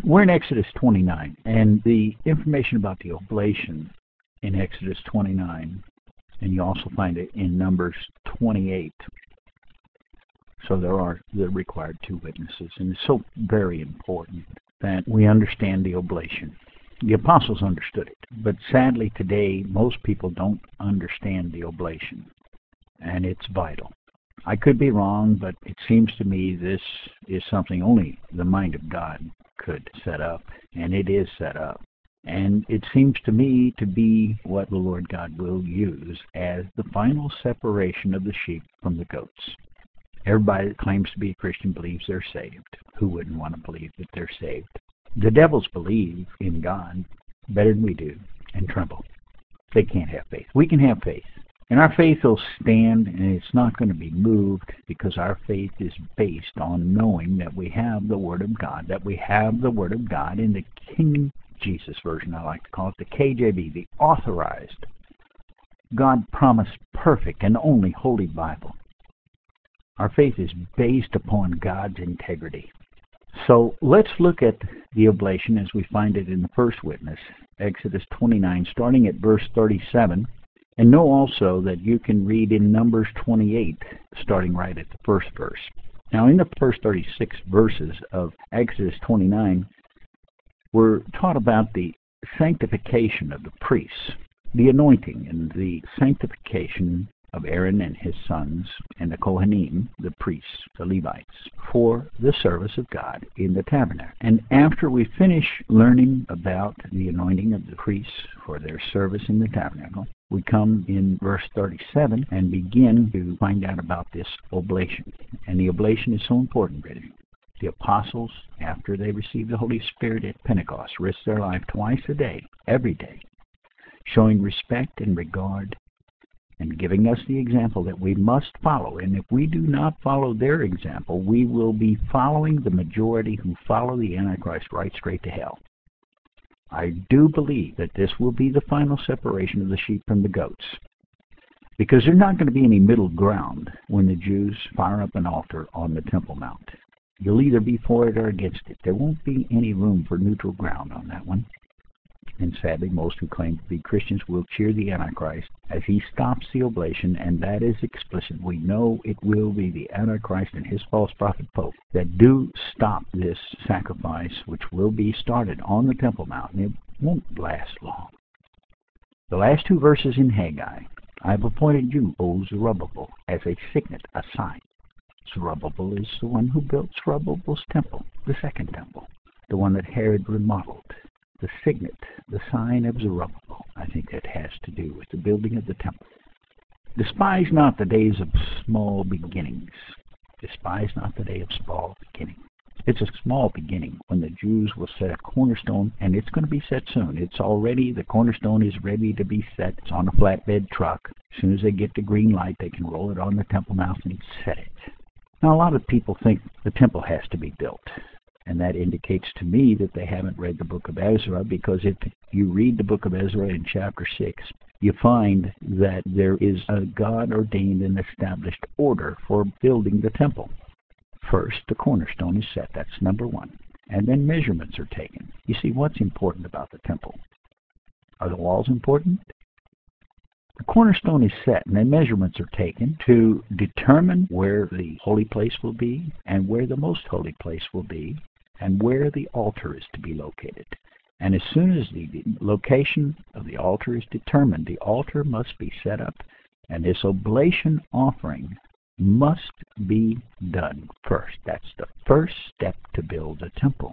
We're in Exodus 29, and the information about the oblation in Exodus 29, and you also find it in Numbers 28. So there are the required 2 witnesses, and it's so very important that we understand the oblation. The apostles understood it, but sadly today most people don't understand the oblation, and it's vital. I could be wrong, but it seems to me this is something only the mind of God could set up, and it is set up. And it seems to me to be what the Lord God will use as the final separation of the sheep from the goats. Everybody that claims to be a Christian believes they're saved. Who wouldn't want to believe that they're saved? The devils believe in God better than we do and tremble. They can't have faith. We can have faith. And our faith will stand, and it's not going to be moved, because our faith is based on knowing that we have the Word of God, that we have the Word of God in the King Jesus version, I like to call it, the KJV, the authorized, God-promised, perfect, and only Holy Bible. Our faith is based upon God's integrity. So let's look at the oblation as we find it in the first witness, Exodus 29, starting at verse 37. And know also that you can read in Numbers 28, starting right at the first verse. Now, in the first 36 verses of Exodus 29, we're taught about the sanctification of the priests, the anointing and the sanctification of Aaron and his sons and the Kohanim, the priests, the Levites, for the service of God in the tabernacle. And after we finish learning about the anointing of the priests for their service in the tabernacle, we come in verse 37 and begin to find out about this oblation. And the oblation is so important, brethren. The apostles, after they received the Holy Spirit at Pentecost, risked their life twice a day, every day, showing respect and regard and giving us the example that we must follow. And if we do not follow their example, we will be following the majority who follow the Antichrist right straight to hell. I do believe that this will be the final separation of the sheep from the goats, because there's not going to be any middle ground when the Jews fire up an altar on the Temple Mount. You'll either be for it or against it. There won't be any room for neutral ground on that one. And sadly, most who claim to be Christians will cheer the Antichrist as he stops the oblation, and that is explicit. We know it will be the Antichrist and his false prophet Pope that do stop this sacrifice, which will be started on the Temple Mount, and it won't last long. The last 2 verses in Haggai, I have appointed you, O Zerubbabel, as a signet, a sign. Zerubbabel is the one who built Zerubbabel's temple, the second temple, the one that Herod remodeled. The signet, the sign of Zerubbabel, I think that has to do with the building of the temple. Despise not the days of small beginnings. Despise not the day of small beginning. It's a small beginning when the Jews will set a cornerstone, and it's going to be set soon. It's already, the cornerstone is ready to be set. It's on a flatbed truck. As soon as they get the green light, they can roll it on the Temple Mount and set it. Now, a lot of people think the temple has to be built. And that indicates to me that they haven't read the book of Ezra, because if you read the book of Ezra in chapter 6, you find that there is a God-ordained and established order for building the temple. First, the cornerstone is set. That's number 1. And then measurements are taken. You see, what's important about the temple? Are the walls important? The cornerstone is set, and then measurements are taken to determine where the holy place will be and where the most holy place will be, and where the altar is to be located. And as soon as the location of the altar is determined, the altar must be set up, and this oblation offering must be done first. That's the first step to build a temple.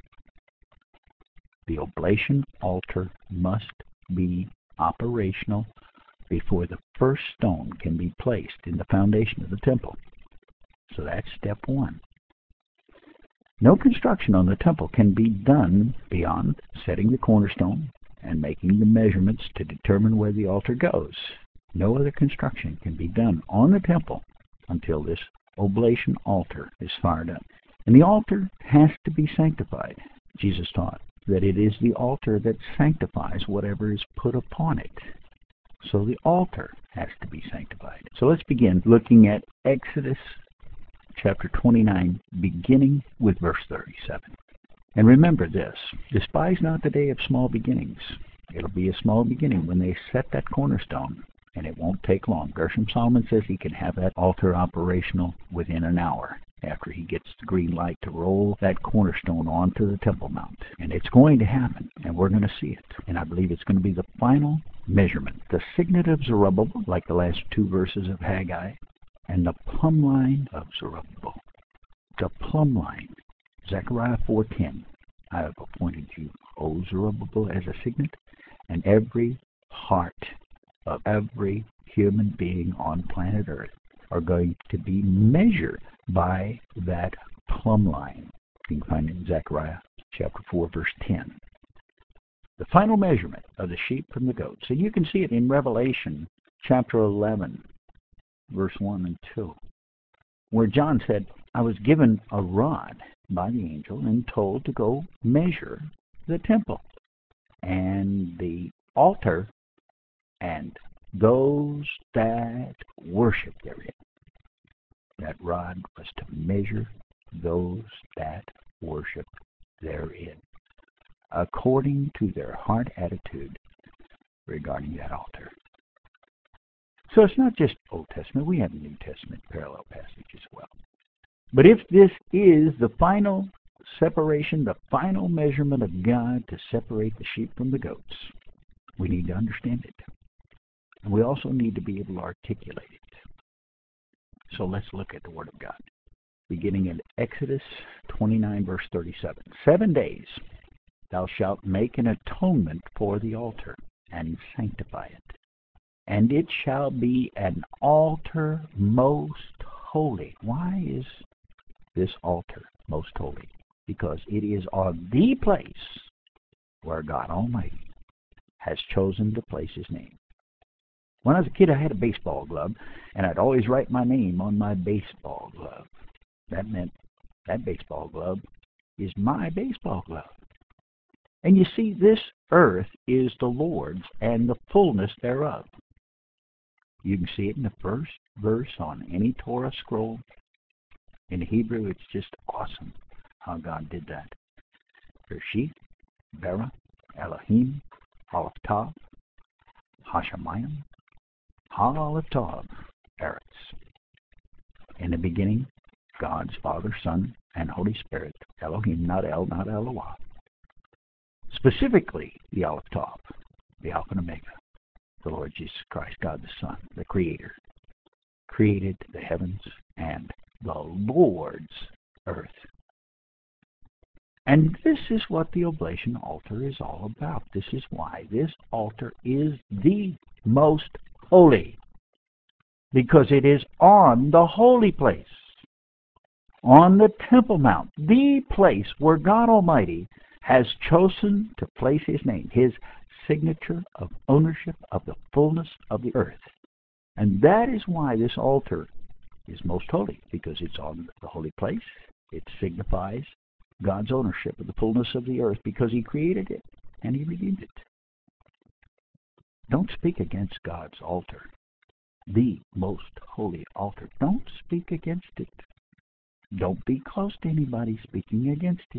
The oblation altar must be operational before the first stone can be placed in the foundation of the temple. So that's step 1. No construction on the temple can be done beyond setting the cornerstone and making the measurements to determine where the altar goes. No other construction can be done on the temple until this oblation altar is fired up. And the altar has to be sanctified. Jesus taught that it is the altar that sanctifies whatever is put upon it. So the altar has to be sanctified. So let's begin looking at Exodus chapter 29, beginning with verse 37. And remember this, despise not the day of small beginnings. It'll be a small beginning when they set that cornerstone, and it won't take long. Gershom Solomon says he can have that altar operational within an hour after he gets the green light to roll that cornerstone onto the Temple Mount. And it's going to happen, and we're going to see it. And I believe it's going to be the final measurement. The signet of Zerubbabel, like the last two verses of Haggai, and the plumb line of Zerubbabel. The plumb line. Zechariah 4:10. I have appointed you, O Zerubbabel, as a signet, and every heart of every human being on planet Earth are going to be measured by that plumb line. You can find it in Zechariah chapter 4, verse 10. The final measurement of the sheep from the goats. So you can see it in Revelation chapter 11, verse 1 and 2, where John said, I was given a rod by the angel and told to go measure the temple and the altar and those that worship therein. That rod was to measure those that worship therein, according to their heart attitude regarding that altar. So it's not just Old Testament. We have a New Testament parallel passage as well. But if this is the final separation, the final measurement of God to separate the sheep from the goats, we need to understand it. And we also need to be able to articulate it. So let's look at the Word of God. Beginning in Exodus 29, verse 37. 7 days thou shalt make an atonement for the altar, and sanctify it. And it shall be an altar most holy. Why is this altar most holy? Because it is on the place where God Almighty has chosen to place His name. When I was a kid, I had a baseball glove, and I'd always write my name on my baseball glove. That meant that baseball glove is my baseball glove. And you see, this earth is the Lord's and the fullness thereof. You can see it in the first verse on any Torah scroll. In Hebrew, it's just awesome how God did that. Bereshith, Bara, Elohim, Aleph Tav, Hashemayim, Aleph Tav, Eretz. In the beginning, God's Father, Son, and Holy Spirit. Elohim, not El, not Eloah. Specifically, the Aleph Tav, the Alpha and Omega, the Lord Jesus Christ, God the Son, the Creator, created the heavens and the Lord's earth. And this is what the oblation altar is all about. This is why this altar is the most holy, because it is on the holy place, on the Temple Mount, the place where God Almighty has chosen to place His name, His signature of ownership of the fullness of the earth. And that is why this altar is most holy, because it's on the holy place. It signifies God's ownership of the fullness of the earth, because He created it and He redeemed it. Don't speak against God's altar, the most holy altar. Don't speak against it. Don't be close to anybody speaking against it.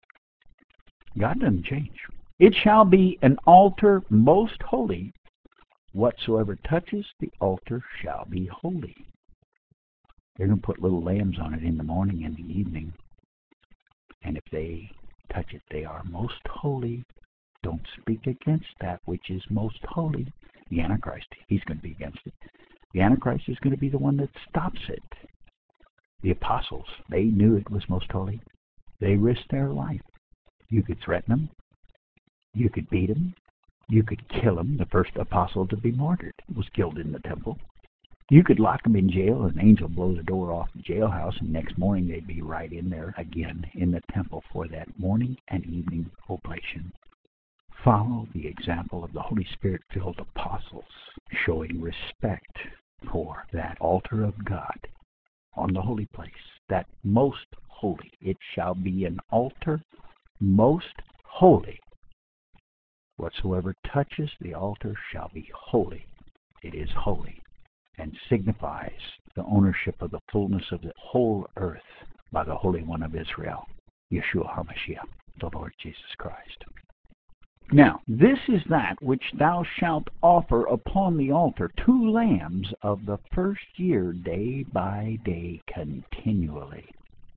God doesn't change. It shall be an altar most holy. Whatsoever touches the altar shall be holy. They're going to put little lambs on it in the morning and the evening. And if they touch it, they are most holy. Don't speak against that which is most holy. The Antichrist, he's going to be against it. The Antichrist is going to be the one that stops it. The apostles, they knew it was most holy. They risked their life. You could threaten them. You could beat them. You could kill them. The first apostle to be martyred was killed in the temple. You could lock them in jail, and an angel blow the door off the jailhouse, and next morning they'd be right in there again in the temple for that morning and evening oblation. Follow the example of the Holy Spirit-filled apostles, showing respect for that altar of God on the holy place, that most holy. It shall be an altar most holy. Whatsoever touches the altar shall be holy. It is holy, and signifies the ownership of the fullness of the whole earth by the Holy One of Israel, Yeshua HaMashiach. the Lord Jesus Christ. Now, this is that which thou shalt offer upon the altar, 2 lambs of the first year, day by day, continually.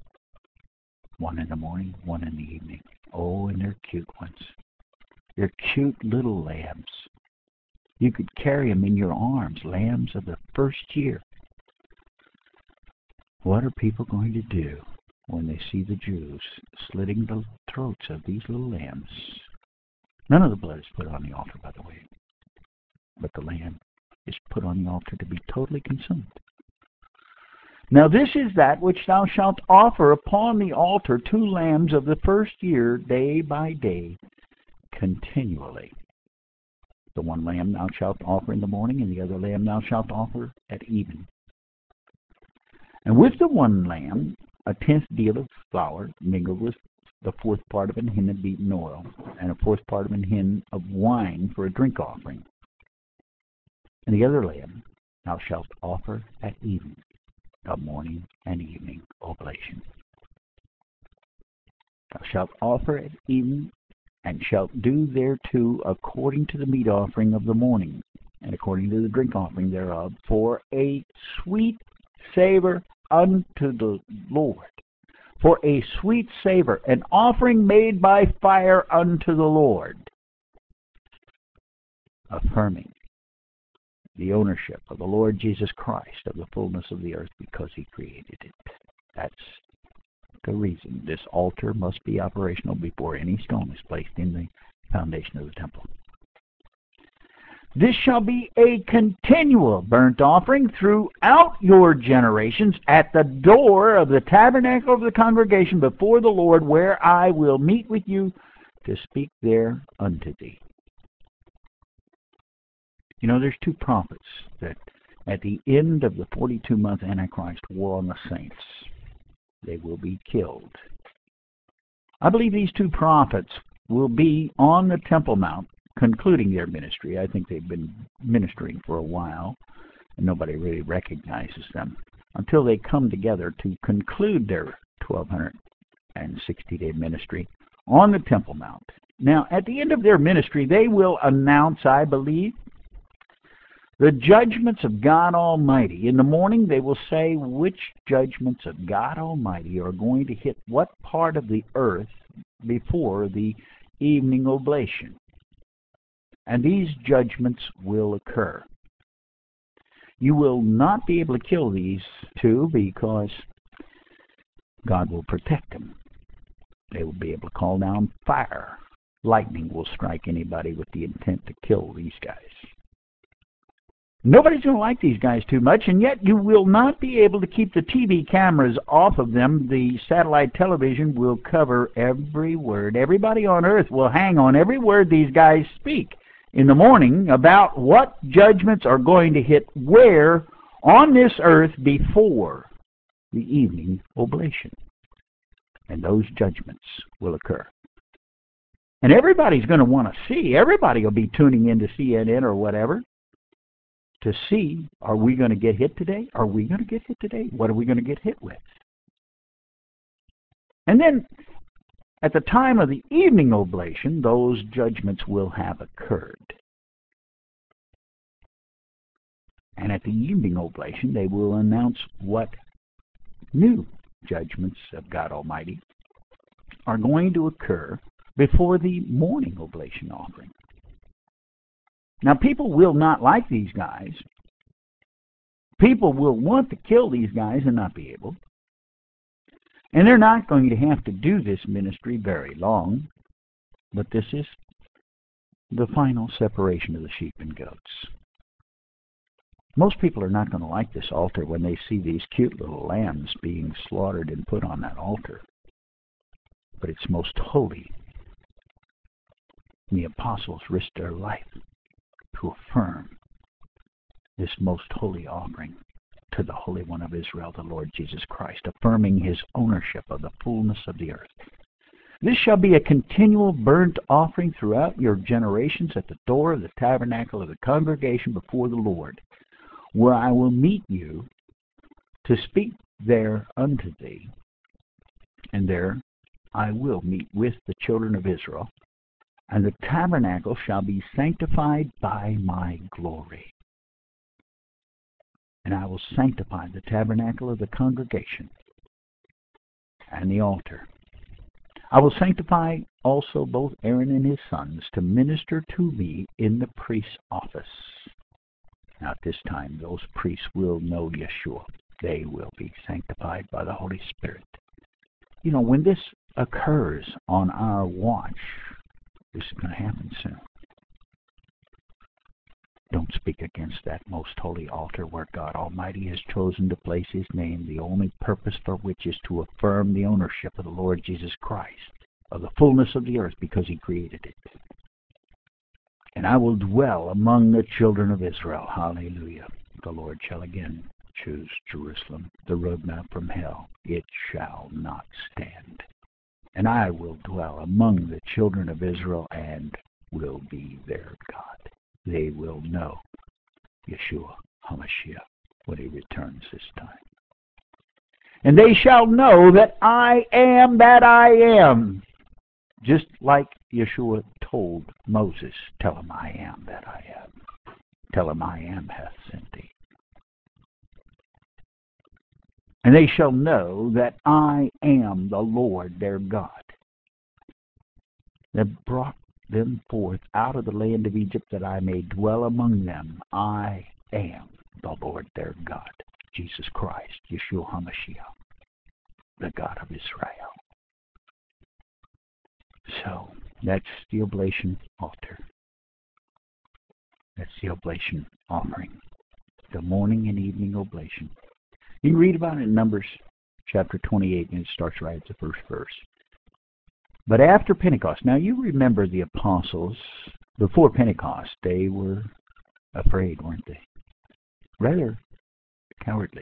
1 in the morning, 1 in the evening. Oh, and they're cute ones. They're cute little lambs. You could carry them in your arms, lambs of the first year. What are people going to do when they see the Jews slitting the throats of these little lambs? None of the blood is put on the altar, by the way, but the lamb is put on the altar to be totally consumed. Now this is that which thou shalt offer upon the altar, 2 lambs of the first year, day by day, continually. The one lamb thou shalt offer in the morning, and the other lamb thou shalt offer at even. And with the one lamb, 1/10 deal of flour, mingled with the 4th part of an hin of beaten oil, and a 4th part of an hin of wine for a drink offering. And the other lamb thou shalt offer at even, a morning and evening oblation. Thou shalt offer at even, and shalt do thereto according to the meat offering of the morning, and according to the drink offering thereof, for a sweet savor unto the Lord. For a sweet savor, an offering made by fire unto the Lord, affirming the ownership of the Lord Jesus Christ of the fullness of the earth, because he created it. That's the reason this altar must be operational before any stone is placed in the foundation of the temple. This shall be a continual burnt offering throughout your generations at the door of the tabernacle of the congregation before the Lord, where I will meet with you to speak there unto thee. You know, there's 2 prophets that at the end of the 42-month Antichrist war on the saints, they will be killed. I believe these 2 prophets will be on the Temple Mount concluding their ministry. I think they've been ministering for a while, and nobody really recognizes them until they come together to conclude their 1260-day ministry on the Temple Mount. Now, at the end of their ministry, they will announce, I believe, the judgments of God Almighty. In the morning, they will say which judgments of God Almighty are going to hit what part of the earth before the evening oblation. And these judgments will occur. You will not be able to kill these 2 because God will protect them. They will be able to call down fire. Lightning will strike anybody with the intent to kill these guys. Nobody's going to like these guys too much, and yet you will not be able to keep the TV cameras off of them. The satellite television will cover every word. Everybody on earth will hang on every word these guys speak in the morning about what judgments are going to hit where on this earth before the evening oblation. And those judgments will occur. And everybody's going to want to see. Everybody will be tuning into CNN or whatever to see, are we going to get hit today? Are we going to get hit today? What are we going to get hit with? And then at the time of the evening oblation, those judgments will have occurred. And at the evening oblation, they will announce what new judgments of God Almighty are going to occur before the morning oblation offering. Now, people will not like these guys. People will want to kill these guys and not be able. And they're not going to have to do this ministry very long, but this is the final separation of the sheep and goats. Most people are not going to like this altar when they see these cute little lambs being slaughtered and put on that altar. But it's most holy. The apostles risked their life to affirm this most holy offering to the Holy One of Israel, the Lord Jesus Christ, affirming his ownership of the fullness of the earth. This shall be a continual burnt offering throughout your generations at the door of the tabernacle of the congregation before the Lord, where I will meet you to speak there unto thee, and there I will meet with the children of Israel, and the tabernacle shall be sanctified by my glory. And I will sanctify the tabernacle of the congregation and the altar. I will sanctify also both Aaron and his sons to minister to me in the priest's office. Now at this time, those priests will know Yeshua. They will be sanctified by the Holy Spirit. You know, when this occurs on our watch, this is going to happen soon. Don't speak against that most holy altar where God Almighty has chosen to place His name, the only purpose for which is to affirm the ownership of the Lord Jesus Christ, of the fullness of the earth, because He created it. And I will dwell among the children of Israel. Hallelujah. The Lord shall again choose Jerusalem, the roadmap from hell. It shall not stand. And I will dwell among the children of Israel and will be their God. They will know Yeshua HaMashiach when He returns this time. And they shall know that I am that I am. Just like Yeshua told Moses, tell him I am that I am. Tell him I am hath sent thee. And they shall know that I am the Lord their God, that brought them forth out of the land of Egypt, that I may dwell among them. I am the Lord their God, Jesus Christ, Yeshua HaMashiach, the God of Israel. So, that's the oblation altar. That's the oblation offering. The morning and evening oblation. You can read about it in Numbers chapter 28, and it starts right at the first verse. But after Pentecost, now you remember the apostles, before Pentecost, they were afraid, weren't they? Rather cowardly.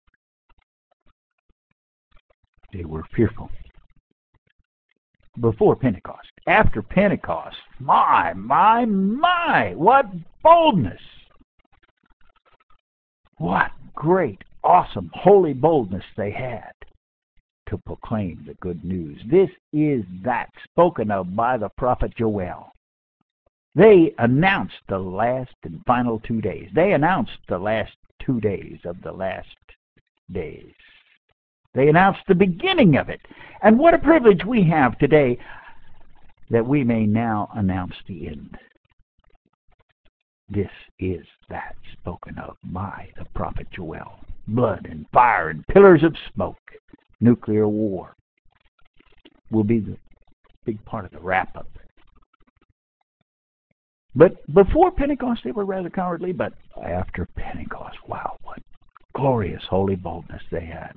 They were fearful. Before Pentecost. After Pentecost, my, what boldness! What great, awesome, holy boldness they had to proclaim the good news. This is that spoken of by the prophet Joel. They announced the last and final 2 days. They announced the last 2 days of the last days. They announced the beginning of it. And what a privilege we have today that we may now announce the end. This is that spoken of by the prophet Joel. Blood and fire and pillars of smoke. Nuclear war will be the big part of the wrap-up. But before Pentecost, they were rather cowardly, but after Pentecost, wow, what glorious holy boldness they had.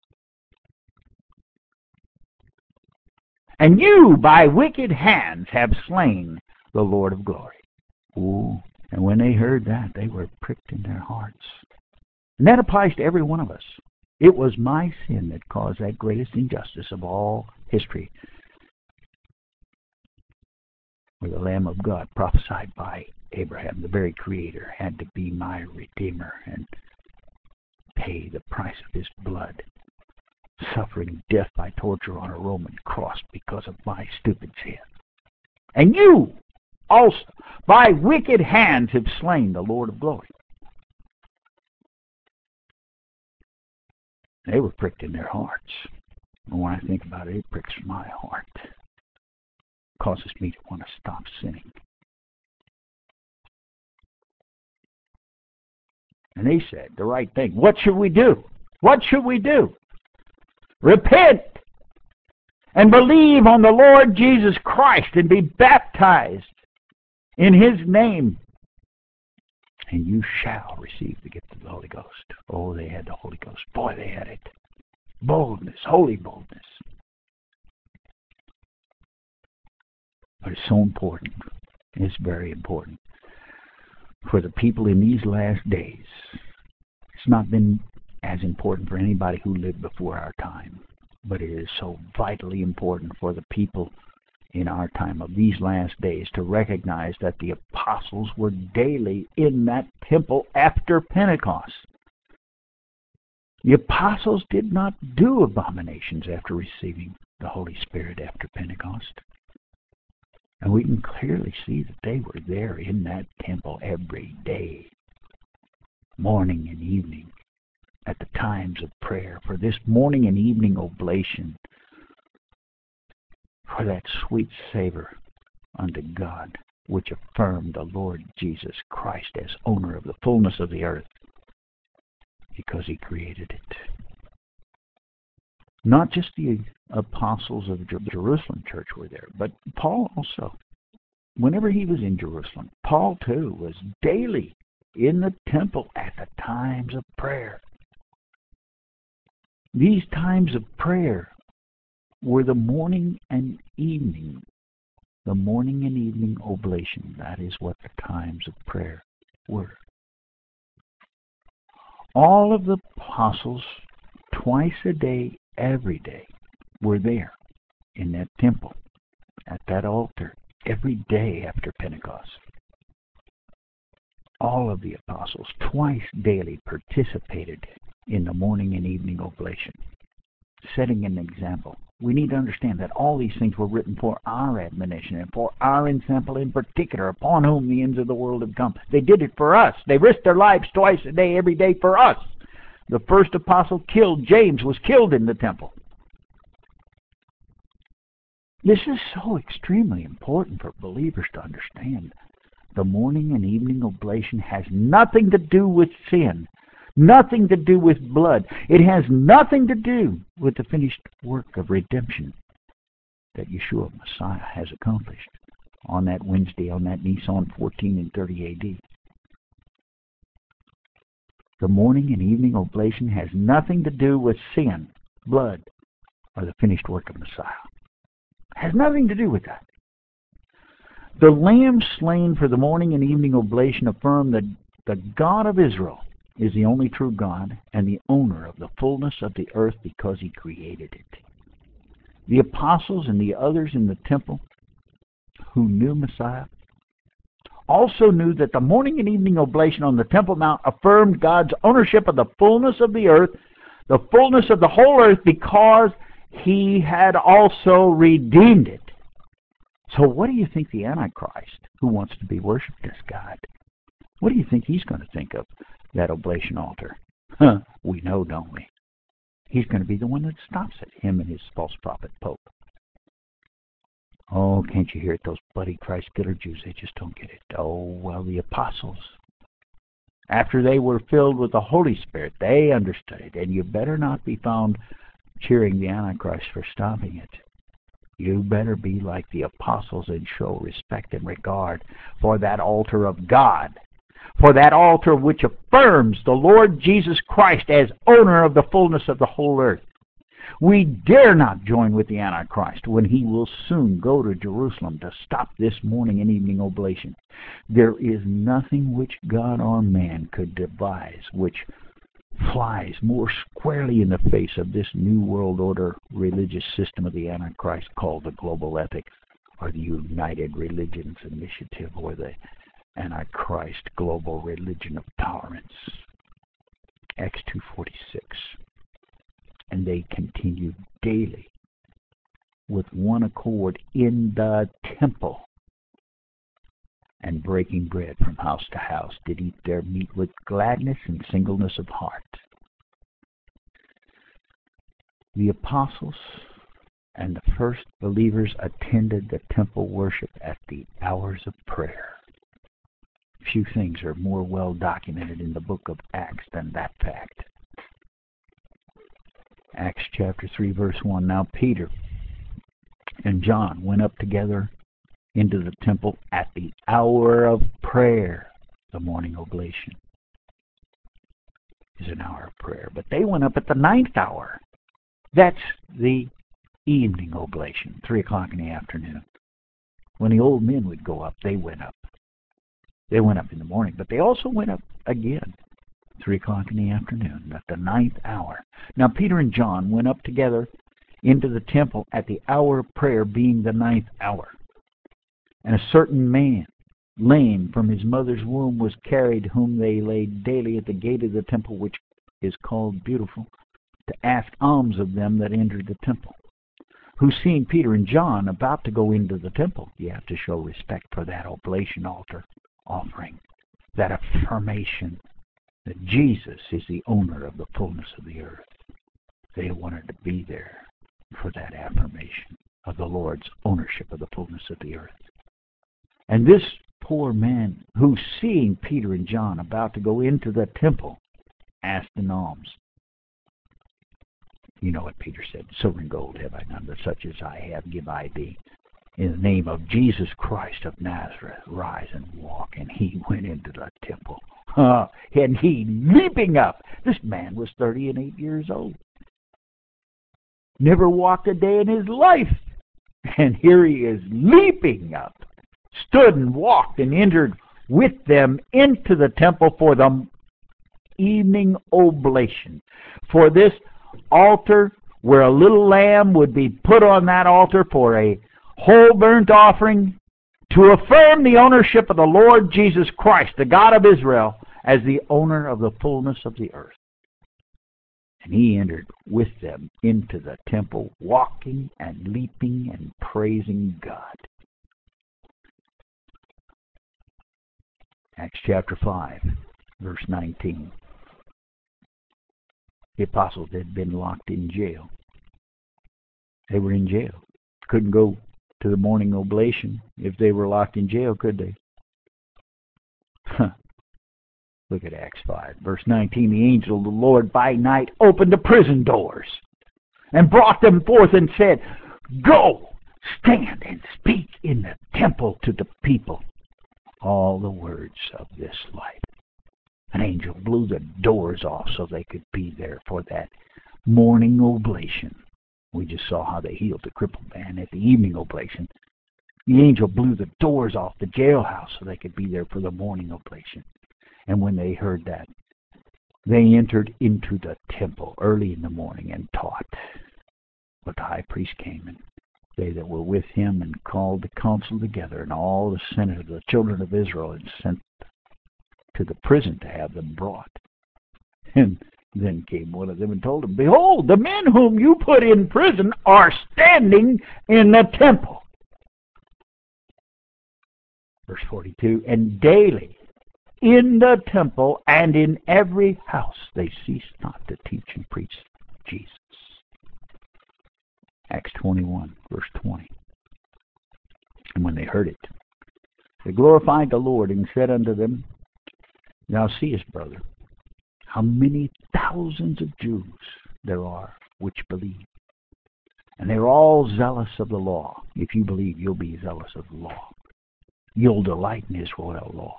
And you, by wicked hands, have slain the Lord of glory. Ooh, and when they heard that, they were pricked in their hearts. And that applies to every one of us. It was my sin that caused that greatest injustice of all history, where the Lamb of God, prophesied by Abraham, the very Creator, had to be my Redeemer and pay the price of His blood, suffering death by torture on a Roman cross because of my stupid sin. And you also, by wicked hands, have slain the Lord of glory. They were pricked in their hearts. And when I think about it, it pricks my heart. It causes me to want to stop sinning. And they said the right thing. What should we do? What should we do? Repent and believe on the Lord Jesus Christ and be baptized in His name, and you shall receive the gift of the Holy Ghost. Oh, they had the Holy Ghost. Boy, they had it. Boldness, holy boldness. But it's so important. It's very important for the people in these last days. It's not been as important for anybody who lived before our time, but it is so vitally important for the people in our time of these last days to recognize that the apostles were daily in that temple after Pentecost. The apostles did not do abominations after receiving the Holy Spirit after Pentecost. And we can clearly see that they were there in that temple every day, morning and evening, at the times of prayer, for this morning and evening oblation, for that sweet savor unto God, which affirmed the Lord Jesus Christ as owner of the fullness of the earth, because he created it. Not just the apostles of the Jerusalem church were there, but Paul also. Whenever he was in Jerusalem, Paul too was daily in the temple at the times of prayer. These times of prayer were the morning and evening oblation. That is what the times of prayer were. All of the apostles, twice a day, every day, were there in that temple, at that altar, every day after Pentecost. All of the apostles, twice daily, participated in the morning and evening oblation, setting an example. We need to understand that all these things were written for our admonition and for our example in particular, upon whom the ends of the world have come. They did it for us. They risked their lives twice a day, every day for us. The first apostle killed, James, was killed in the temple. This is so extremely important for believers to understand. The morning and evening oblation has nothing to do with sin, nothing to do with blood. It has nothing to do with the finished work of redemption that Yeshua Messiah has accomplished on that Wednesday, on that Nisan 14 and 30 A.D. The morning and evening oblation has nothing to do with sin, blood, or the finished work of Messiah. It has nothing to do with that. The lamb slain for the morning and evening oblation affirm that the God of Israel is the only true God and the owner of the fullness of the earth because he created it. The apostles and the others in the temple who knew Messiah also knew that the morning and evening oblation on the Temple Mount affirmed God's ownership of the fullness of the earth, the fullness of the whole earth, because he had also redeemed it. So what do you think the Antichrist, who wants to be worshipped as God, what do you think he's going to think of that oblation altar? We know, don't we? He's going to be the one that stops it, him and his false prophet Pope. Oh, can't you hear it? Those bloody Christ killer Jews, they just don't get it. Oh, well, the apostles, after they were filled with the Holy Spirit, they understood it. And you better not be found cheering the Antichrist for stopping it. You better be like the apostles and show respect and regard for that altar of God, for that altar which affirms the Lord Jesus Christ as owner of the fullness of the whole earth. We dare not join with the Antichrist when he will soon go to Jerusalem to stop this morning and evening oblation. There is nothing which God or man could devise which flies more squarely in the face of this new world order religious system of the Antichrist called the global ethic, or the United Religions Initiative, or the Antichrist global religion of tolerance. Acts 2:46. And they continued daily with one accord in the temple, and breaking bread from house to house, did eat their meat with gladness and singleness of heart. The apostles and the first believers attended the temple worship at the hours of prayer. Few things are more well documented in the book of Acts than that fact. Acts chapter 3, verse 1. Now Peter and John went up together into the temple at the hour of prayer. The morning oblation is an hour of prayer. But they went up at the 9th hour. That's the evening oblation, 3 o'clock in the afternoon. When the old men would go up, they went up. They went up in the morning, but they also went up again, 3 o'clock in the afternoon, at the 9th hour. Now Peter and John went up together into the temple at the hour of prayer, being the 9th hour. And a certain man, lame from his mother's womb, was carried, whom they laid daily at the gate of the temple, which is called Beautiful, to ask alms of them that entered the temple. who seeing Peter and John about to go into the temple, you have to show respect for that oblation altar offering, that affirmation that Jesus is the owner of the fullness of the earth. They wanted to be there for that affirmation of the Lord's ownership of the fullness of the earth. And this poor man, who seeing Peter and John about to go into the temple, asked an alms. You know what Peter said, silver and gold have I none, but such as I have give I thee. In the name of Jesus Christ of Nazareth, rise and walk. And he went into the temple. And he leaping up. This man was 38 years old. Never walked a day in his life. And here he is leaping up. Stood and walked and entered with them into the temple for the evening oblation. For this altar, where a little lamb would be put on that altar for a whole burnt offering, to affirm the ownership of the Lord Jesus Christ, the God of Israel, as the owner of the fullness of the earth. And he entered with them into the temple, walking and leaping and praising God. Acts chapter 5, verse 19. The apostles had been locked in jail. They were in jail. Couldn't go to the morning oblation if they were locked in jail, could they? Look at Acts 5, verse 19. The angel of the Lord by night opened the prison doors and brought them forth and said, Go, stand and speak in the temple to the people all the words of this life. An angel blew the doors off so they could be there for that morning oblation. We just saw how they healed the crippled man at the evening oblation. The angel blew the doors off the jailhouse so they could be there for the morning oblation. And when they heard that, they entered into the temple early in the morning and taught. But the high priest came, and they that were with him, and called the council together, and all the senate of the children of Israel, and sent to the prison to have them brought. And then came one of them and told them, Behold, the men whom you put in prison are standing in the temple. Verse 42, and daily in the temple and in every house they ceased not to teach and preach Jesus. Acts 21, verse 20. And when they heard it, they glorified the Lord and said unto them, Thou seest, brother, how many thousands of Jews there are which believe. And they're all zealous of the law. If you believe, you'll be zealous of the law. You'll delight in his royal law.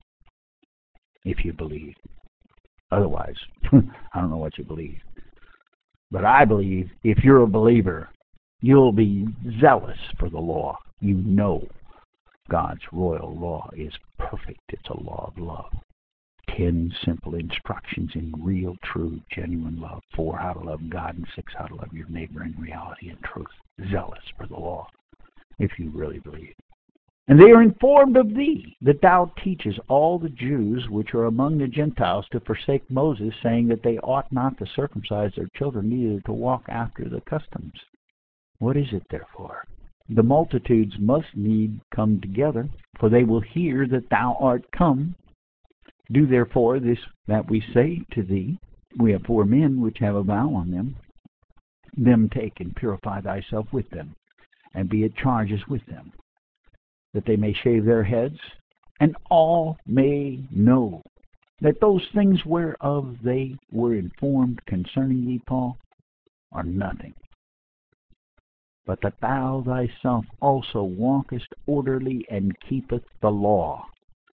If you believe. Otherwise, I don't know what you believe. But I believe if you're a believer, you'll be zealous for the law. You know God's royal law is perfect. It's a law of love. 10 simple instructions in real, true, genuine love. 4, how to love God, and 6, how to love your neighbor in reality and truth. Zealous for the law, if you really believe. And they are informed of thee, that thou teachest all the Jews which are among the Gentiles to forsake Moses, saying that they ought not to circumcise their children, neither to walk after the customs. What is it, therefore? The multitudes must need come together, for they will hear that thou art come. Do therefore this that we say to thee. We have 4 men which have a vow on them. Them take and purify thyself with them, and be at charges with them, that they may shave their heads, and all may know that those things whereof they were informed concerning thee, Paul, are nothing, but that thou thyself also walkest orderly and keepeth the law.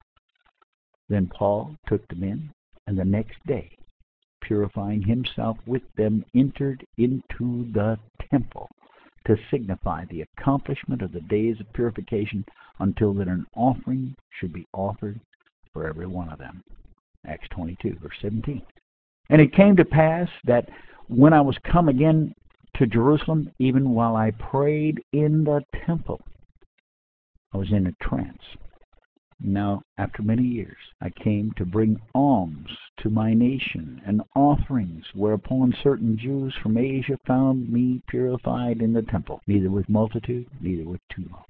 Then Paul took them in, and the next day, purifying himself with them, entered into the temple to signify the accomplishment of the days of purification, until that an offering should be offered for every one of them. Acts 22, verse 17. And it came to pass that when I was come again to Jerusalem, even while I prayed in the temple, I was in a trance. Now, after many years, I came to bring alms to my nation and offerings, whereupon certain Jews from Asia found me purified in the temple, neither with multitude, neither with tumult.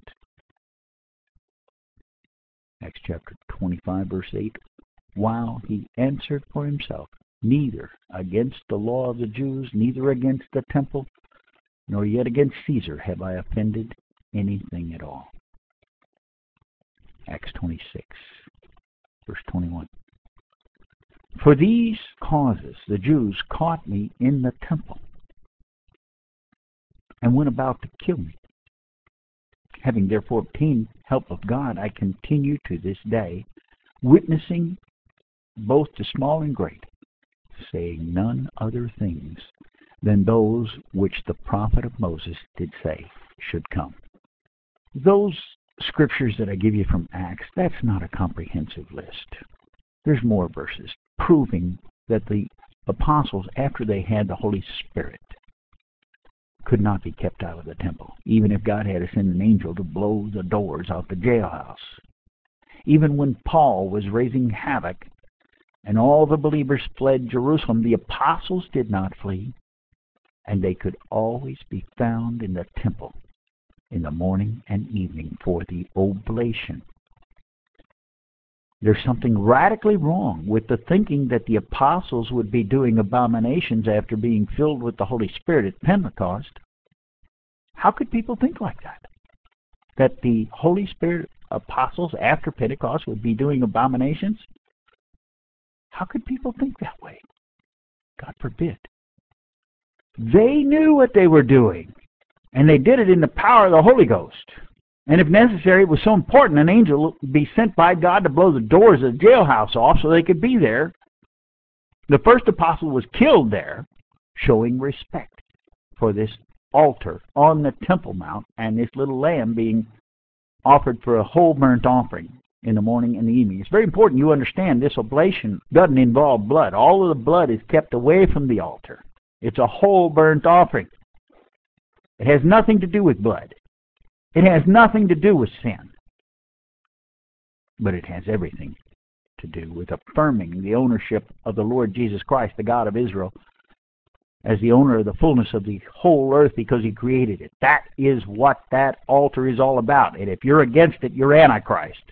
Acts chapter 25, verse 8. While he answered for himself, neither against the law of the Jews, neither against the temple, nor yet against Caesar have I offended anything at all. Acts 26, verse 21. For these causes the Jews caught me in the temple and went about to kill me. Having therefore obtained help of God, I continue to this day, witnessing both to small and great, saying none other things than those which the prophet of Moses did say should come. Those scriptures that I give you from Acts, that's not a comprehensive list. There's more verses proving that the apostles, after they had the Holy Spirit, could not be kept out of the temple, even if God had to send an angel to blow the doors out the jailhouse. Even when Paul was raising havoc and all the believers fled Jerusalem, the apostles did not flee, and they could always be found in the temple in the morning and evening for the oblation. There's something radically wrong with the thinking that the apostles would be doing abominations after being filled with the Holy Spirit at Pentecost. How could people think like that? That the Holy Spirit apostles after Pentecost would be doing abominations? How could people think that way? God forbid. They knew what they were doing, and they did it in the power of the Holy Ghost. And if necessary, it was so important, an angel would be sent by God to blow the doors of the jailhouse off so they could be there. The first apostle was killed there, showing respect for this altar on the Temple Mount and this little lamb being offered for a whole burnt offering in the morning and the evening. It's very important you understand this oblation doesn't involve blood. All of the blood is kept away from the altar. It's a whole burnt offering. It has nothing to do with blood. It has nothing to do with sin. But it has everything to do with affirming the ownership of the Lord Jesus Christ, the God of Israel, as the owner of the fullness of the whole earth because He created it. That is what that altar is all about. And if you're against it, you're Antichrist.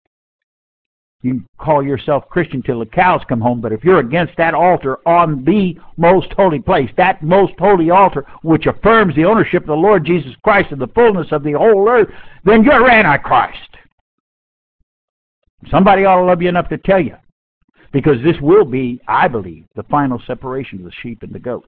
You can call yourself Christian till the cows come home, but if you're against that altar on the most holy place, that most holy altar which affirms the ownership of the Lord Jesus Christ and the fullness of the whole earth, then you're Antichrist. Somebody ought to love you enough to tell you, because this will be, I believe, the final separation of the sheep and the goats.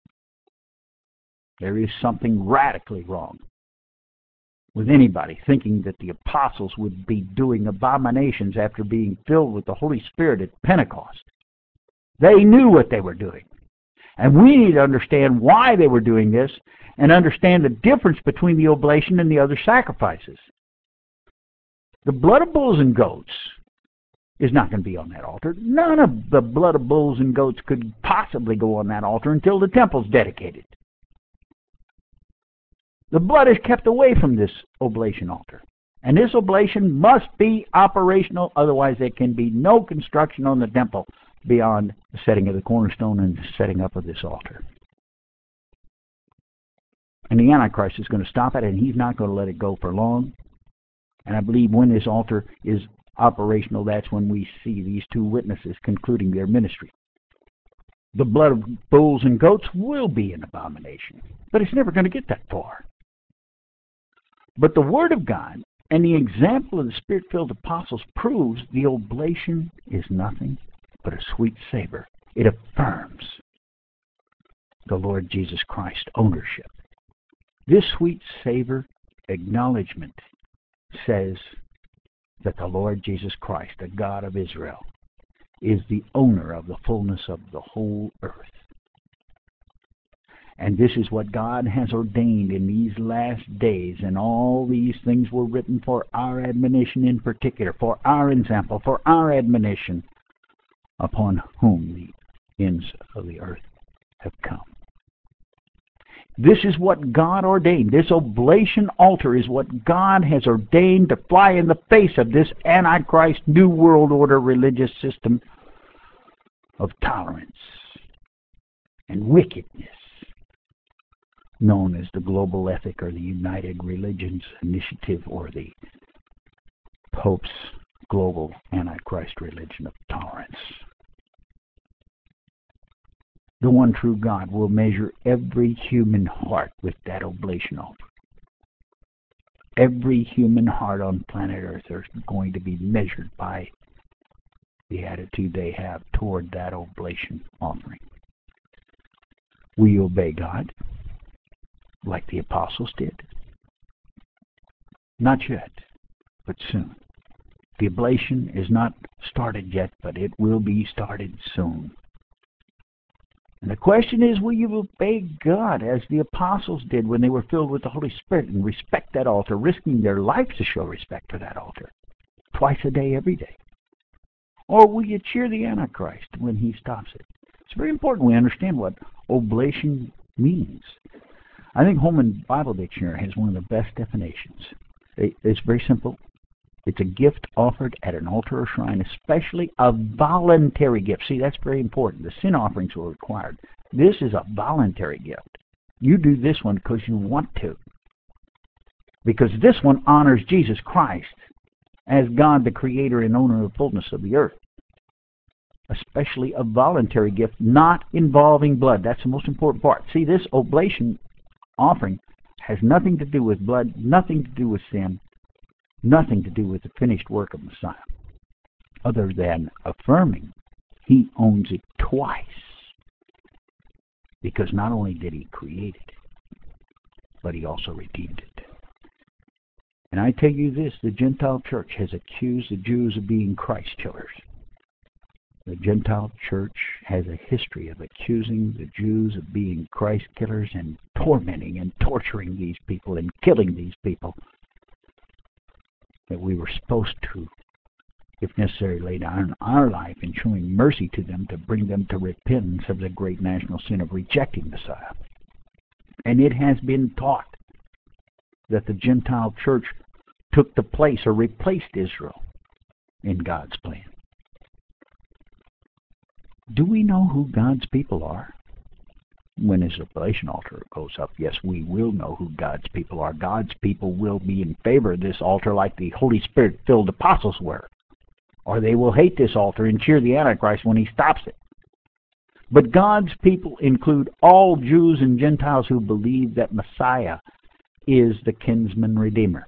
There is something radically wrong with anybody thinking that the apostles would be doing abominations after being filled with the Holy Spirit at Pentecost. They knew what they were doing. And we need to understand why they were doing this and understand the difference between the oblation and the other sacrifices. The blood of bulls and goats is not going to be on that altar. None of the blood of bulls and goats could possibly go on that altar until the temple's dedicated. The blood is kept away from this oblation altar. And this oblation must be operational, otherwise there can be no construction on the temple beyond the setting of the cornerstone and the setting up of this altar. And the Antichrist is going to stop it, and he's not going to let it go for long. And I believe when this altar is operational, that's when we see these two witnesses concluding their ministry. The blood of bulls and goats will be an abomination, but it's never going to get that far. But the Word of God and the example of the Spirit-filled apostles proves the oblation is nothing but a sweet savor. It affirms the Lord Jesus Christ ownership. This sweet savor acknowledgement says that the Lord Jesus Christ, the God of Israel, is the owner of the fullness of the whole earth. And this is what God has ordained in these last days, and all these things were written for our admonition in particular, for our example, for our admonition, upon whom the ends of the earth have come. This is what God ordained. This oblation altar is what God has ordained to fly in the face of this Antichrist New World Order religious system of tolerance and wickedness, known as the Global Ethic or the United Religions Initiative or the Pope's Global Antichrist Religion of Tolerance. The one true God will measure every human heart with that oblation altar. Every human heart on planet Earth is going to be measured by the attitude they have toward that oblation offering. Will you obey God like the apostles did? Not yet, but soon. The oblation is not started yet, but it will be started soon. And the question is, will you obey God as the apostles did when they were filled with the Holy Spirit and respect that altar, risking their lives to show respect for that altar, twice a day, every day? Or will you cheer the Antichrist when he stops it? It's very important we understand what oblation means. I think Holman Bible Dictionary has one of the best definitions. It's very simple. It's a gift offered at an altar or shrine, especially a voluntary gift. See, that's very important. The sin offerings were required. This is a voluntary gift. You do this one because you want to. Because this one honors Jesus Christ as God, the creator and owner of the fullness of the earth. Especially a voluntary gift, not involving blood. That's the most important part. See, this oblation offering has nothing to do with blood, nothing to do with sin, nothing to do with the finished work of Messiah, other than affirming he owns it twice. Because not only did he create it, but he also redeemed it. And I tell you this, the Gentile church has accused the Jews of being Christ killers. The Gentile church has a history of accusing the Jews of being Christ killers and tormenting and torturing these people and killing these people that we were supposed to, if necessary, lay down our life in showing mercy to them to bring them to repentance of the great national sin of rejecting Messiah. And it has been taught that the Gentile church took the place or replaced Israel in God's plan. Do we know who God's people are? When his oblation altar goes up, yes, we will know who God's people are. God's people will be in favor of this altar like the Holy Spirit-filled apostles were. Or they will hate this altar and cheer the Antichrist when he stops it. But God's people include all Jews and Gentiles who believe that Messiah is the kinsman redeemer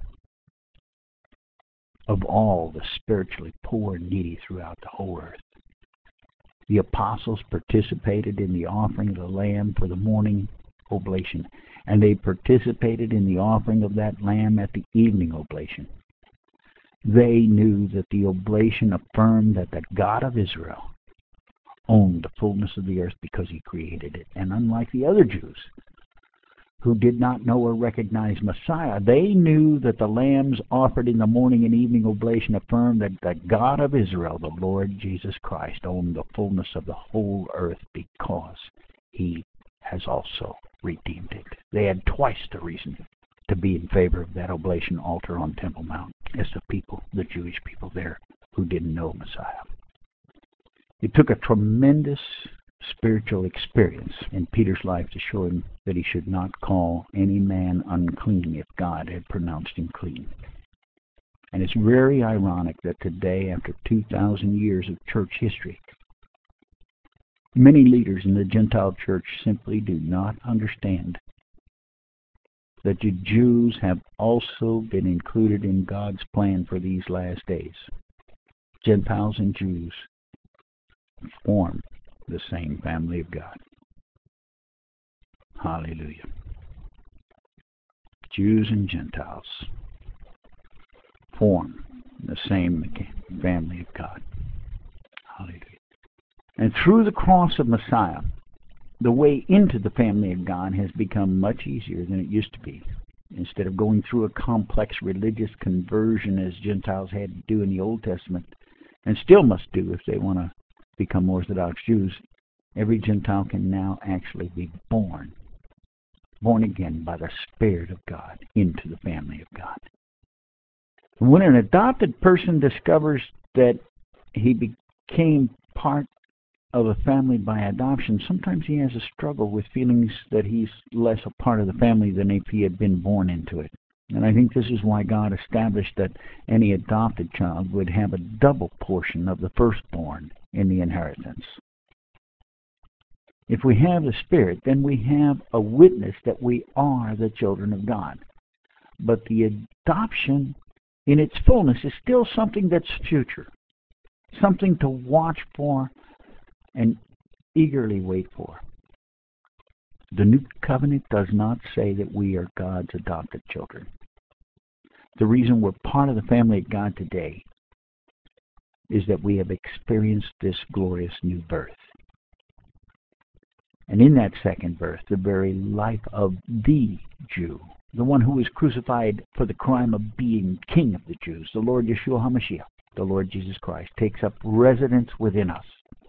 of all the spiritually poor and needy throughout the whole earth. The apostles participated in the offering of the lamb for the morning oblation, and they participated in the offering of that lamb at the evening oblation. They knew that the oblation affirmed that the God of Israel owned the fullness of the earth because he created it. And unlike the other Jews who did not know or recognize Messiah, they knew that the lambs offered in the morning and evening oblation affirmed that the God of Israel, the Lord Jesus Christ, owned the fullness of the whole earth because he has also redeemed it. They had twice the reason to be in favor of that oblation altar on Temple Mount as the people, the Jewish people there who didn't know Messiah. It took a tremendous spiritual experience in Peter's life to show him that he should not call any man unclean if God had pronounced him clean. And it's very ironic that today, after 2,000 years of church history, many leaders in the Gentile church simply do not understand that the Jews have also been included in God's plan for these last days. Gentiles and Jews form the same family of God. Hallelujah. Jews and Gentiles form the same family of God. Hallelujah. And through the cross of Messiah, the way into the family of God has become much easier than it used to be. Instead of going through a complex religious conversion as Gentiles had to do in the Old Testament, and still must do if they want to become Orthodox Jews, every Gentile can now actually be born born again by the Spirit of God into the family of God. When an adopted person discovers that he became part of a family by adoption, sometimes he has a struggle with feelings that he's less a part of the family than if he had been born into it. And I think this is why God established that any adopted child would have a double portion of the firstborn in the inheritance. If we have the Spirit, then we have a witness that we are the children of God. But the adoption in its fullness is still something that's future, something to watch for and eagerly wait for. The New Covenant does not say that we are God's adopted children. The reason we're part of the family of God today is that we have experienced this glorious new birth. And in that second birth, the very life of the Jew, the one who was crucified for the crime of being King of the Jews, the Lord Yeshua HaMashiach, the Lord Jesus Christ, takes up residence within us.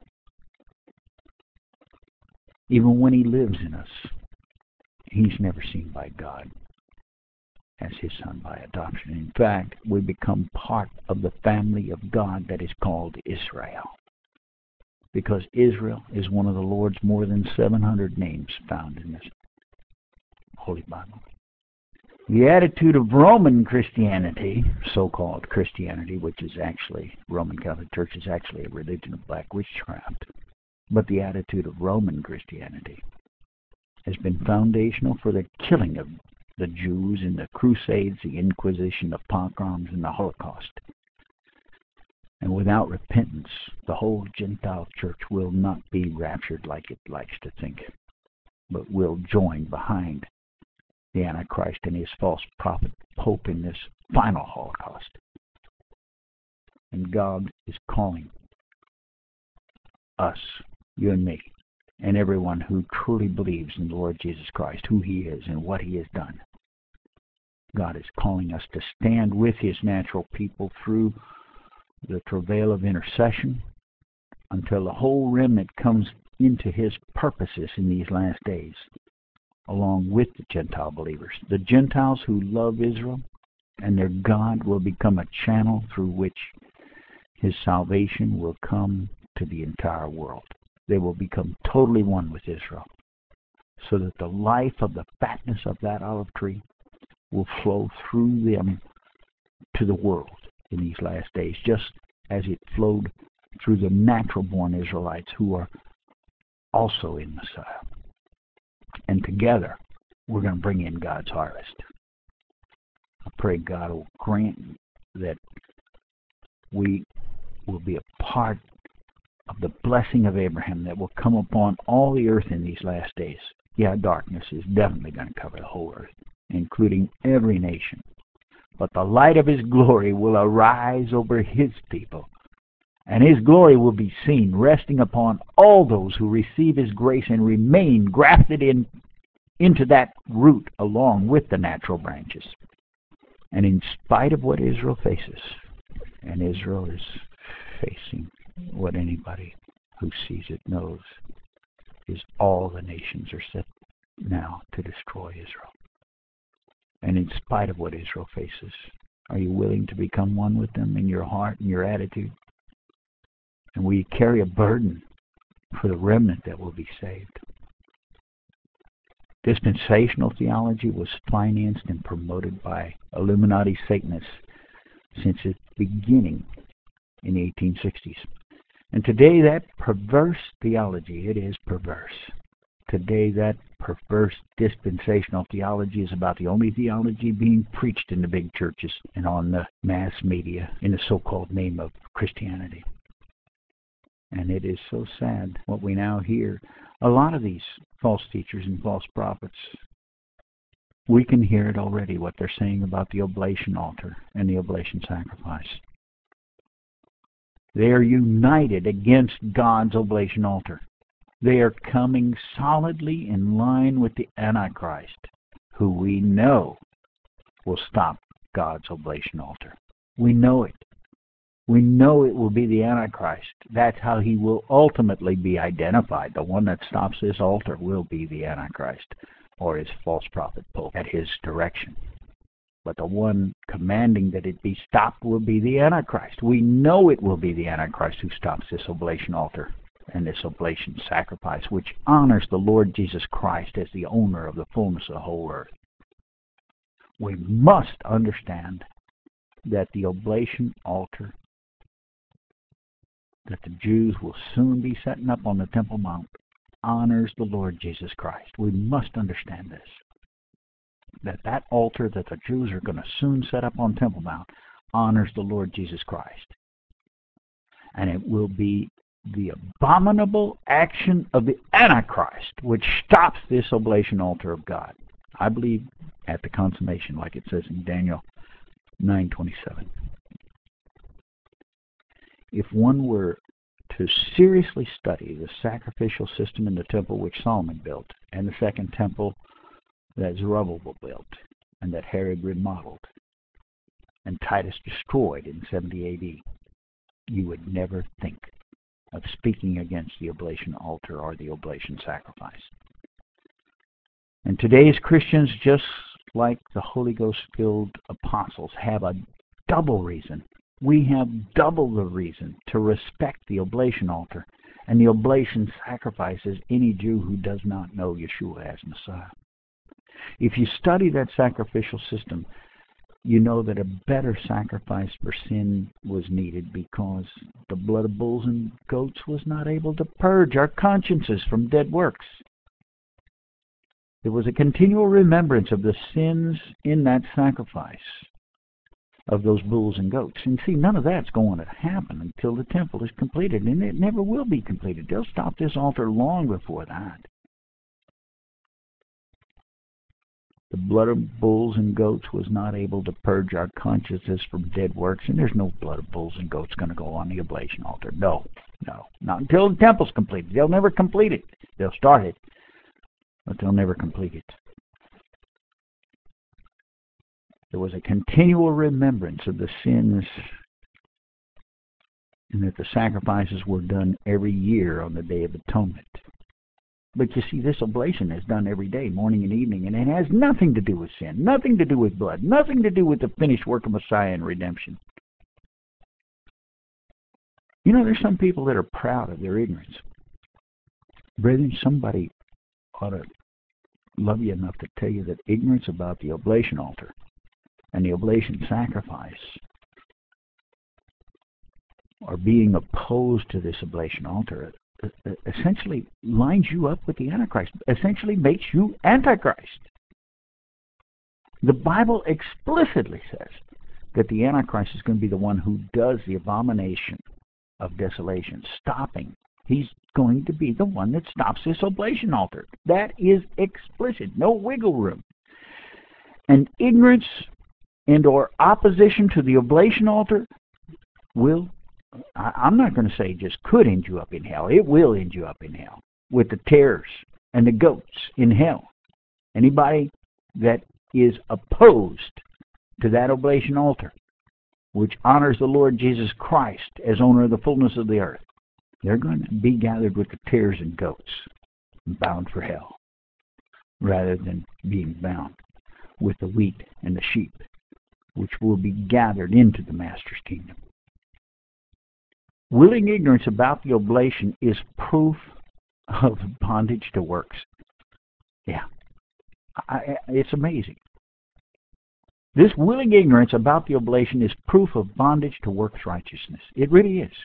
Even when he lives in us, he's never seen by God as his son by adoption. In fact, we become part of the family of God that is called Israel, because Israel is one of the Lord's more than 700 names found in this Holy Bible. The attitude of Roman Christianity, so-called Christianity, which is actually, Roman Catholic Church is actually a religion of black witchcraft, but the attitude of Roman Christianity has been foundational for the killing of the Jews in the Crusades, the Inquisition, the pogroms, and the Holocaust. And without repentance, the whole Gentile church will not be raptured like it likes to think, but will join behind the Antichrist and his false prophet Pope in this final Holocaust. And God is calling us, you and me, and everyone who truly believes in the Lord Jesus Christ, who he is and what he has done. God is calling us to stand with his natural people through the travail of intercession until the whole remnant comes into his purposes in these last days, along with the Gentile believers. The Gentiles who love Israel and their God will become a channel through which his salvation will come to the entire world. They will become totally one with Israel, so that the life of the fatness of that olive tree will flow through them to the world in these last days, just as it flowed through the natural-born Israelites who are also in Messiah. And together, we're going to bring in God's harvest. I pray God will grant that we will be a part of the blessing of Abraham that will come upon all the earth in these last days. Yeah, darkness is definitely going to cover the whole earth, including every nation. But the light of his glory will arise over his people, and his glory will be seen, resting upon all those who receive his grace and remain grafted into that root along with the natural branches. And in spite of what Israel faces, and Israel is facing what anybody who sees it knows, is all the nations are set now to destroy Israel. And in spite of what Israel faces, are you willing to become one with them in your heart and your attitude? And will you carry a burden for the remnant that will be saved? Dispensational theology was financed and promoted by Illuminati Satanists since its beginning in the 1860s. And today that perverse theology, it is perverse. Today that perverse dispensational theology is about the only theology being preached in the big churches and on the mass media in the so-called name of Christianity. And it is so sad what we now hear. A lot of these false teachers and false prophets, we can hear it already, what they're saying about the oblation altar and the oblation sacrifice. They are united against God's oblation altar. They are coming solidly in line with the Antichrist, who we know will stop God's oblation altar. We know it. We know it will be the Antichrist. That's how he will ultimately be identified. The one that stops this altar will be the Antichrist. or his false prophet pull at his direction. But the one commanding that it be stopped will be the Antichrist. We know it will be the Antichrist who stops this oblation altar and this oblation sacrifice, which honors the Lord Jesus Christ as the owner of the fullness of the whole earth. We must understand that the oblation altar that the Jews will soon be setting up on the Temple Mount honors the Lord Jesus Christ. We must understand this. That altar that the Jews are going to soon set up on Temple Mount honors the Lord Jesus Christ. And it will be the abominable action of the Antichrist which stops this oblation altar of God. I believe at the consummation, like it says in Daniel 9:27. If one were to seriously study the sacrificial system in the temple which Solomon built, and the second temple that Zerubbabel built, and that Herod remodeled, and Titus destroyed in 70 A.D., you would never think of speaking against the oblation altar or the oblation sacrifice. And today's Christians, just like the Holy Ghost-filled apostles, have a double reason. We have double the reason to respect the oblation altar and the oblation sacrifice as any Jew who does not know Yeshua as Messiah. If you study that sacrificial system, you know that a better sacrifice for sin was needed because the blood of bulls and goats was not able to purge our consciences from dead works. There was a continual remembrance of the sins in that sacrifice of those bulls and goats. And see, none of that's going to happen until the temple is completed, and it never will be completed. They'll stop this altar long before that. The blood of bulls and goats was not able to purge our consciences from dead works, and there's no blood of bulls and goats going to go on the oblation altar. No, not until the temple's completed. They'll never complete it. They'll start it, but they'll never complete it. There was a continual remembrance of the sins, and that the sacrifices were done every year on the Day of Atonement. But you see, this oblation is done every day, morning and evening, and it has nothing to do with sin, nothing to do with blood, nothing to do with the finished work of Messiah and redemption. You know, there's some people that are proud of their ignorance. Brethren, somebody ought to love you enough to tell you that ignorance about the oblation altar and the oblation sacrifice, or being opposed to this oblation altar, essentially lines you up with the Antichrist, essentially makes you Antichrist. The Bible explicitly says that the Antichrist is going to be the one who does the abomination of desolation, stopping. He's going to be the one that stops this oblation altar. That is explicit, no wiggle room. And ignorance and or opposition to the oblation altar will, I'm not going to say just could end you up in hell. It will end you up in hell with the tares and the goats in hell. Anybody that is opposed to that oblation altar, which honors the Lord Jesus Christ as owner of the fullness of the earth, they're going to be gathered with the tares and goats, bound for hell, rather than being bound with the wheat and the sheep, which will be gathered into the Master's kingdom. Willing ignorance about the oblation is proof of bondage to works. Yeah, it's amazing. This willing ignorance about the oblation is proof of bondage to works righteousness. It really is.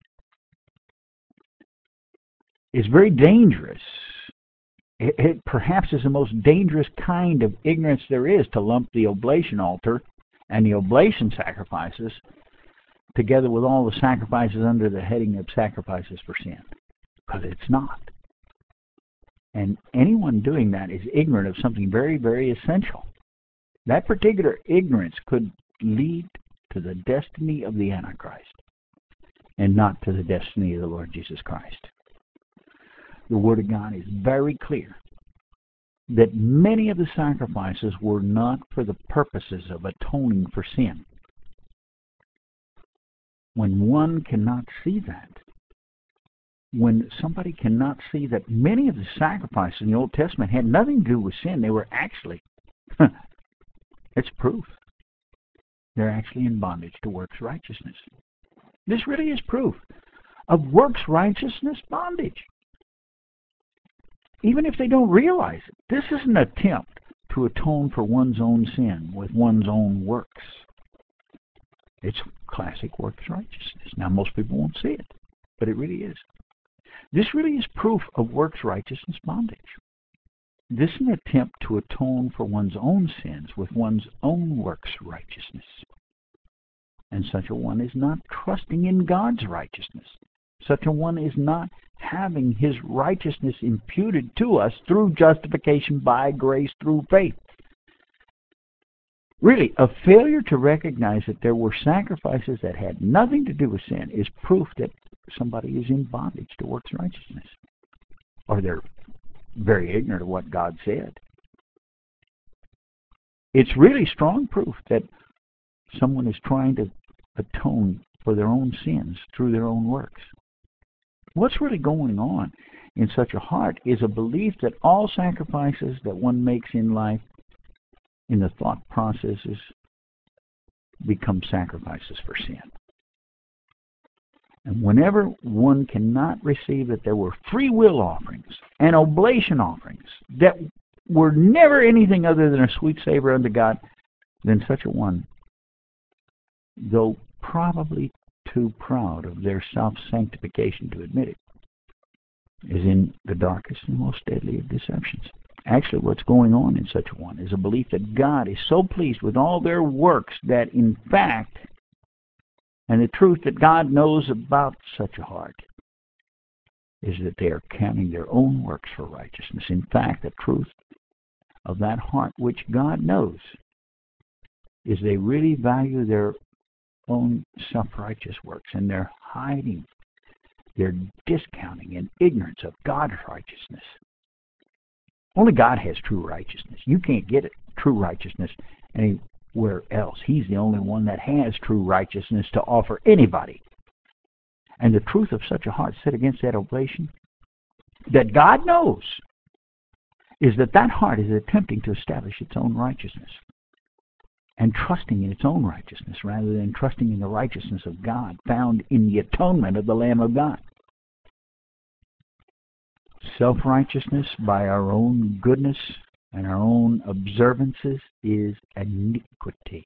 It's very dangerous. It perhaps is the most dangerous kind of ignorance there is, to lump the oblation altar and the oblation sacrifices together with all the sacrifices under the heading of sacrifices for sin. Because it's not. And anyone doing that is ignorant of something very, very essential. That particular ignorance could lead to the destiny of the Antichrist and not to the destiny of the Lord Jesus Christ. The Word of God is very clear that many of the sacrifices were not for the purposes of atoning for sin. When one cannot see that, when somebody cannot see that many of the sacrifices in the Old Testament had nothing to do with sin, they were actually, it's proof. They're actually in bondage to works righteousness. This really is proof of works righteousness bondage. Even if they don't realize it, this is an attempt to atone for one's own sin with one's own works. It's classic works righteousness. Now, most people won't see it, but it really is. This really is proof of works righteousness bondage. This is an attempt to atone for one's own sins with one's own works righteousness. And such a one is not trusting in God's righteousness. Such a one is not having his righteousness imputed to us through justification by grace through faith. Really, a failure to recognize that there were sacrifices that had nothing to do with sin is proof that somebody is in bondage to works righteousness. Or they're very ignorant of what God said. It's really strong proof that someone is trying to atone for their own sins through their own works. What's really going on in such a heart is a belief that all sacrifices that one makes in life, in the thought processes, become sacrifices for sin. And whenever one cannot receive that there were free will offerings and oblation offerings that were never anything other than a sweet savor unto God, then such a one, though probably too proud of their self-sanctification to admit it, is in the darkest and most deadly of deceptions. Actually, what's going on in such a one is a belief that God is so pleased with all their works that, in fact, and the truth that God knows about such a heart is that they are counting their own works for righteousness. In fact, the truth of that heart which God knows is they really value their own self-righteous works, and they're hiding, they're discounting in ignorance of God's righteousness. Only God has true righteousness. You can't get it, true righteousness anywhere else. He's the only one that has true righteousness to offer anybody. And the truth of such a heart set against that oblation that God knows is that that heart is attempting to establish its own righteousness and trusting in its own righteousness rather than trusting in the righteousness of God found in the atonement of the Lamb of God. Self-righteousness by our own goodness and our own observances is iniquity.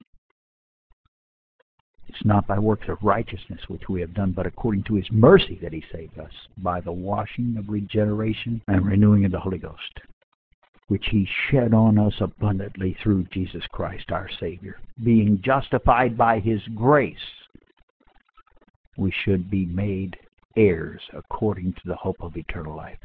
It's not by works of righteousness which we have done, but according to His mercy that He saved us, by the washing of regeneration and renewing of the Holy Ghost, which He shed on us abundantly through Jesus Christ our Savior. Being justified by His grace, we should be made heirs according to the hope of eternal life.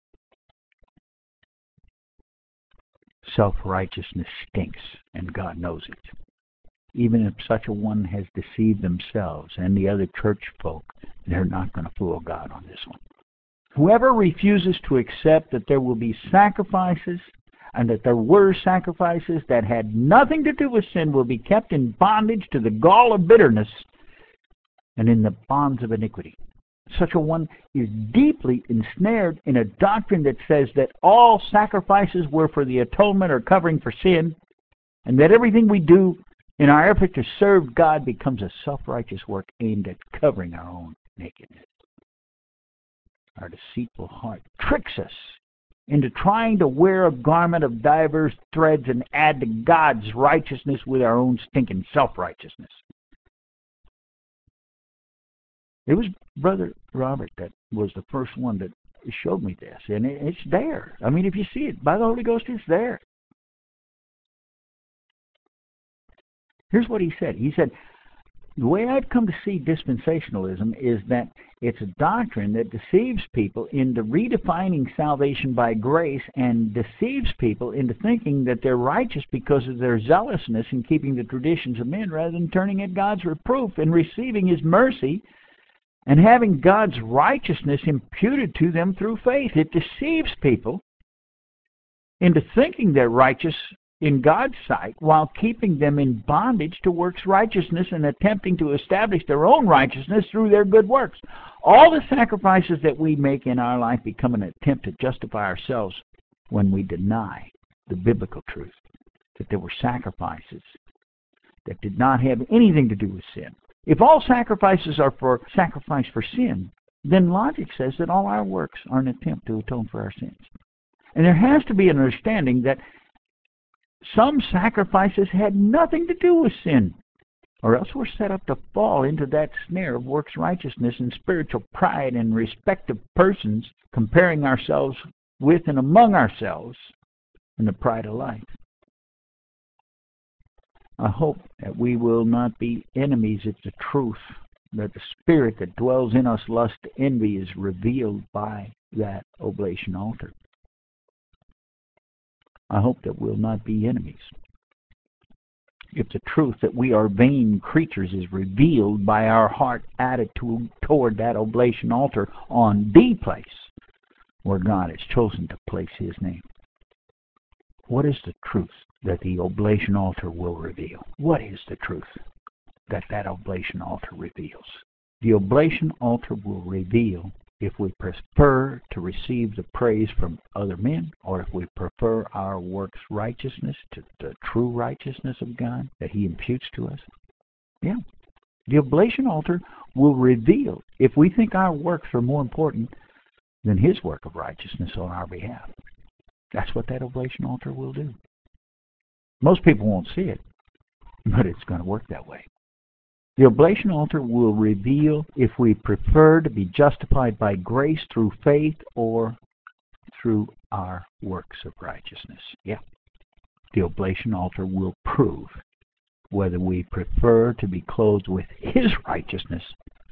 Self-righteousness stinks, and God knows it. Even if such a one has deceived themselves and the other church folk, they're not going to fool God on this one. Whoever refuses to accept that there will be sacrifices and that there were sacrifices that had nothing to do with sin will be kept in bondage to the gall of bitterness and in the bonds of iniquity. Such a one is deeply ensnared in a doctrine that says that all sacrifices were for the atonement or covering for sin, and that everything we do in our effort to serve God becomes a self-righteous work aimed at covering our own nakedness. Our deceitful heart tricks us into trying to wear a garment of diverse threads and add to God's righteousness with our own stinking self-righteousness. It was Brother Robert that was the first one that showed me this, and it's there. I mean, if you see it by the Holy Ghost, it's there. Here's what he said. He said, the way I've come to see dispensationalism is that it's a doctrine that deceives people into redefining salvation by grace and deceives people into thinking that they're righteous because of their zealousness in keeping the traditions of men rather than turning at God's reproof and receiving His mercy and having God's righteousness imputed to them through faith. It deceives people into thinking they're righteous in God's sight while keeping them in bondage to works righteousness and attempting to establish their own righteousness through their good works. All the sacrifices that we make in our life become an attempt to justify ourselves when we deny the biblical truth that there were sacrifices that did not have anything to do with sin. If all sacrifices are for sacrifice for sin, then logic says that all our works are an attempt to atone for our sins. And there has to be an understanding that some sacrifices had nothing to do with sin, or else we're set up to fall into that snare of works righteousness and spiritual pride in respect of persons, comparing ourselves with and among ourselves in the pride of life. I hope that we will not be enemies of the truth, that the spirit that dwells in us, lust, envy, is revealed by that oblation altar. I hope that we'll not be enemies. If the truth that we are vain creatures is revealed by our heart attitude toward that oblation altar on the place where God has chosen to place His name. What is the truth that the oblation altar will reveal? What is the truth that that oblation altar reveals? The oblation altar will reveal if we prefer to receive the praise from other men, or if we prefer our works righteousness to the true righteousness of God that He imputes to us. Yeah. The oblation altar will reveal if we think our works are more important than His work of righteousness on our behalf. That's what that oblation altar will do. Most people won't see it, but it's going to work that way. The oblation altar will reveal if we prefer to be justified by grace through faith or through our works of righteousness. Yeah. The oblation altar will prove whether we prefer to be clothed with His righteousness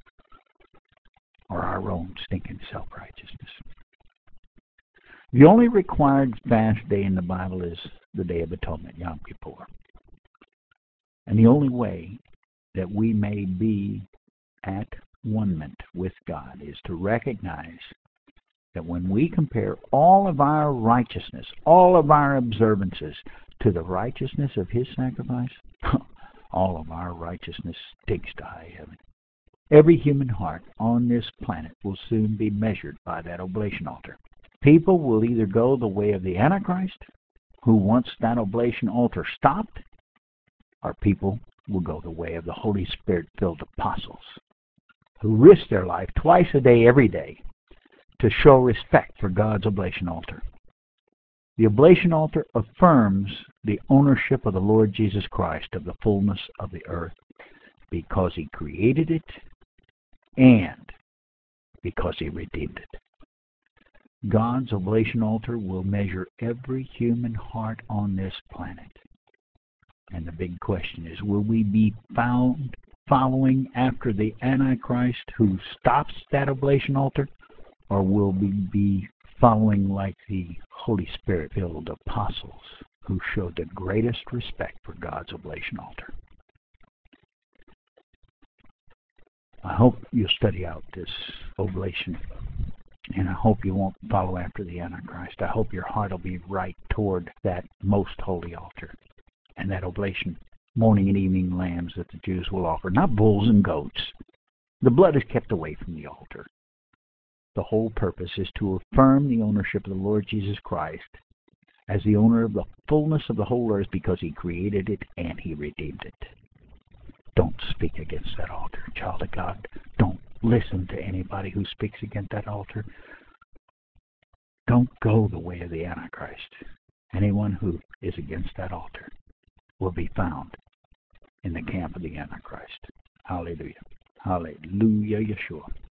or our own stinking self-righteousness. The only required fast day in the Bible is the Day of Atonement, Yom Kippur. And the only way that we may be at one-ment with God is to recognize that when we compare all of our righteousness, all of our observances to the righteousness of His sacrifice, all of our righteousness stinks to high heaven. Every human heart on this planet will soon be measured by that oblation altar. People will either go the way of the Antichrist, who wants that oblation altar stopped, or people will go the way of the Holy Spirit-filled apostles, who risk their life twice a day, every day, to show respect for God's oblation altar. The oblation altar affirms the ownership of the Lord Jesus Christ of the fullness of the earth, because He created it and because He redeemed it. God's oblation altar will measure every human heart on this planet. And the big question is, will we be found following after the Antichrist who stops that oblation altar, or will we be following like the Holy Spirit-filled apostles who showed the greatest respect for God's oblation altar? I hope you'll study out this oblation, and I hope you won't follow after the Antichrist. I hope your heart will be right toward that most holy altar and that oblation, morning and evening lambs that the Jews will offer, not bulls and goats. The blood is kept away from the altar. The whole purpose is to affirm the ownership of the Lord Jesus Christ as the owner of the fullness of the whole earth, because He created it and He redeemed it. Don't speak against that altar, child of God. Don't listen to anybody who speaks against that altar. Don't go the way of the Antichrist. Anyone who is against that altar will be found in the camp of the Antichrist. Hallelujah. Hallelujah, Yeshua.